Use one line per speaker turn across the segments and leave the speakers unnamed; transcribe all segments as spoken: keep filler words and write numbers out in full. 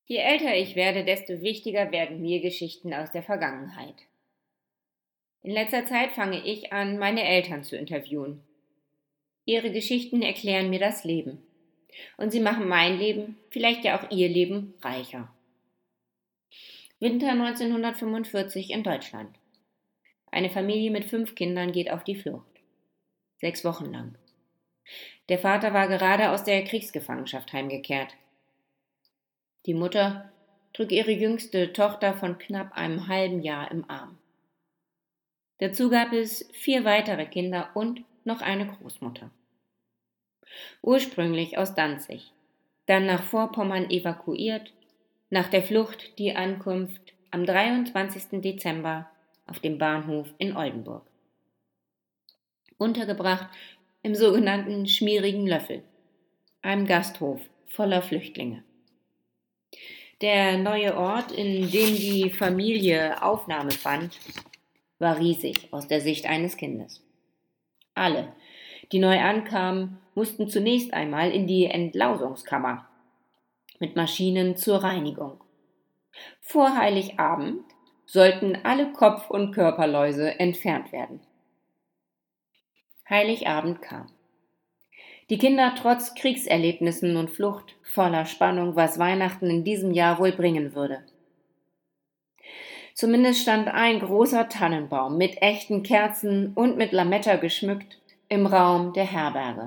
Je älter ich werde, desto wichtiger werden mir Geschichten aus der Vergangenheit. In letzter Zeit fange ich an, meine Eltern zu interviewen. Ihre Geschichten erklären mir das Leben. Und sie machen mein Leben, vielleicht ja auch ihr Leben, reicher. Winter neunzehnhundertfünfundvierzig in Deutschland. Eine Familie mit fünf Kindern geht auf die Flucht. Sechs Wochen lang. Der Vater war gerade aus der Kriegsgefangenschaft heimgekehrt. Die Mutter trug ihre jüngste Tochter von knapp einem halben Jahr im Arm. Dazu gab es vier weitere Kinder und noch eine Großmutter. Ursprünglich aus Danzig, dann nach Vorpommern evakuiert, nach der Flucht die Ankunft am dreiundzwanzigsten Dezember auf dem Bahnhof in Oldenburg. Untergebracht im sogenannten Schmierigen Löffel, einem Gasthof voller Flüchtlinge. Der neue Ort, in dem die Familie Aufnahme fand, war riesig aus der Sicht eines Kindes. Alle, die neu ankamen, mussten zunächst einmal in die Entlausungskammer mit Maschinen zur Reinigung. Vor Heiligabend sollten alle Kopf- und Körperläuse entfernt werden. Heiligabend kam. Die Kinder trotz Kriegserlebnissen und Flucht voller Spannung, was Weihnachten in diesem Jahr wohl bringen würde. Zumindest stand ein großer Tannenbaum mit echten Kerzen und mit Lametta geschmückt im Raum der Herberge.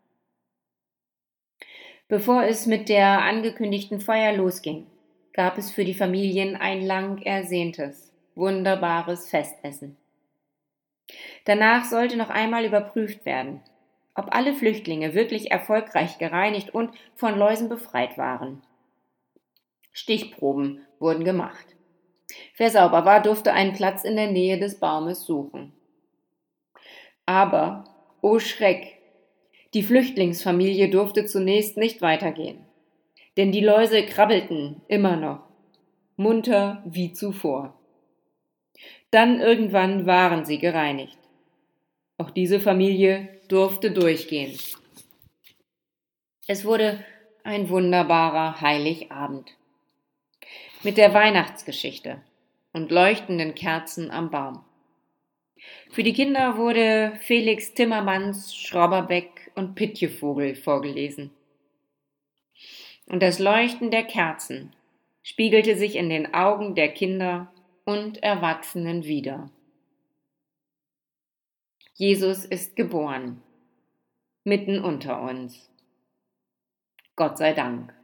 Bevor es mit der angekündigten Feier losging, gab es für die Familien ein lang ersehntes, wunderbares Festessen. Danach sollte noch einmal überprüft werden, ob alle Flüchtlinge wirklich erfolgreich gereinigt und von Läusen befreit waren. Stichproben wurden gemacht. Wer sauber war, durfte einen Platz in der Nähe des Baumes suchen. Aber, oh Schreck, die Flüchtlingsfamilie durfte zunächst nicht weitergehen, denn die Läuse krabbelten immer noch, munter wie zuvor. Dann irgendwann waren sie gereinigt. Auch diese Familie durfte durchgehen. Es wurde ein wunderbarer Heiligabend. Mit der Weihnachtsgeschichte und leuchtenden Kerzen am Baum. Für die Kinder wurde Felix Timmermans Schrauberbeck und Pitjevogel vorgelesen. Und das Leuchten der Kerzen spiegelte sich in den Augen der Kinder und Erwachsenen wider. Jesus ist geboren, mitten unter uns. Gott sei Dank.